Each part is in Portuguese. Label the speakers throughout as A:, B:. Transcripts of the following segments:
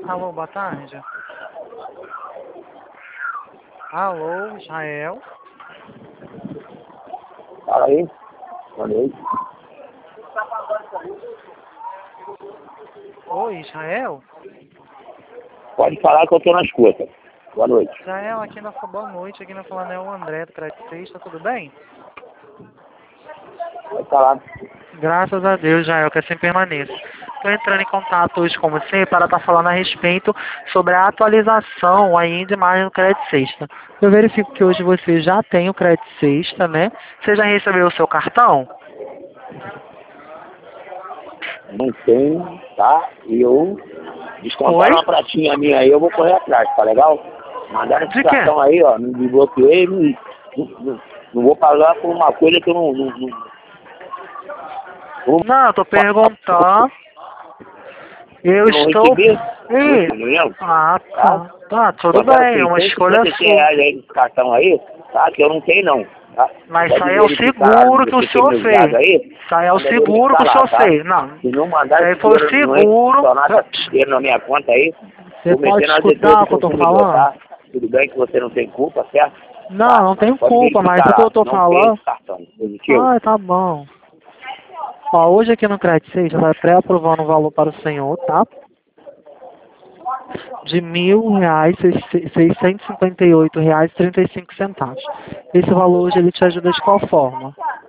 A: Alô, boa tarde. Alô, Israel.
B: Fala aí. Boa noite.
A: Oi, Israel.
B: Pode falar que eu tô na escuta. Boa noite.
A: Israel, aqui na boa noite, aqui na falando é o André do Crédito Sexta, tudo bem?
B: Pode falar.
A: Graças a Deus, Israel, que assim permaneça. Estou entrando em contato hoje com você para estar falando a respeito sobre a atualização aí de imagem do Crédito Sexta. Eu verifico que hoje você já tem o Crédito Sexta, né? Você já recebeu o seu cartão?
B: Não tem, tá? E eu descontaram
A: Oi?
B: uma pratinha minha aí, eu vou correr atrás, tá legal? Mandaram esse
A: De quê?
B: cartão aí, ó, me desbloqueei, não vou pagar por uma coisa que eu
A: Não, eu tô perguntando. Eu
B: não
A: estou.
B: recebi. Não
A: Ih,
B: recebendo,
A: ah,
B: tá?
A: tá. Tá, tudo
B: Botaram
A: bem, é uma escolha sua.
B: R$ 656 aí nesse cartão aí, tá? Que eu não tenho não, tá?
A: Mas isso
B: Pode
A: aí é o
B: verificar,
A: seguro que o
B: você tem
A: senhor
B: meus dados
A: fez.
B: aí,
A: Isso aí é o
B: manda
A: seguro que
B: verificar
A: o
B: lá,
A: senhor
B: tá?
A: fez. Não.
B: Se não
A: Isso
B: mandar
A: aí
B: esse
A: foi o
B: dinheiro, não é
A: seguro.
B: tornar esse dinheiro na minha conta aí,
A: Você
B: vou
A: pode
B: meter na defesa
A: escutar o
B: do
A: que eu tô
B: consumidor,
A: falando?
B: tá? Tudo bem que você não tem culpa, certo?
A: Não,
B: Tá?
A: não tenho
B: Pode
A: culpa, mas
B: verificar
A: o que eu
B: lá,
A: tô
B: não tem
A: falando.
B: esse cartão positivo.
A: Ah, tá bom. Ó, hoje aqui no Crédito Safe já vai pré-aprovando o valor para o senhor, tá? De R$ 1.000, R$ 658,35. Esse valor hoje ele te ajuda de qual forma?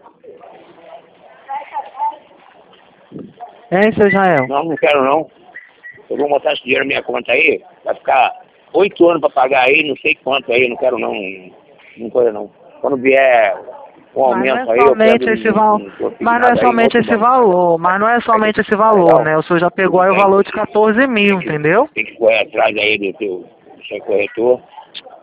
A: Hein, seu Israel?
B: Não, não quero não. Eu vou botar esse dinheiro na minha conta aí, vai ficar 8 anos pra pagar aí, não sei quanto aí, não quero não, não coisa não. Quando vier um
A: Mas não é
B: aumento aí, eu pego
A: somente esse valor.
B: um
A: Mas não é
B: consignado aí em
A: somente
B: outro
A: esse
B: banco.
A: valor. Mas não é somente esse
B: Tá
A: valor,
B: legal?
A: né? O senhor já pegou
B: Tudo
A: aí o
B: bem,
A: valor de
B: você
A: 14 mil, entendeu?
B: tem que correr atrás aí do seu corretor.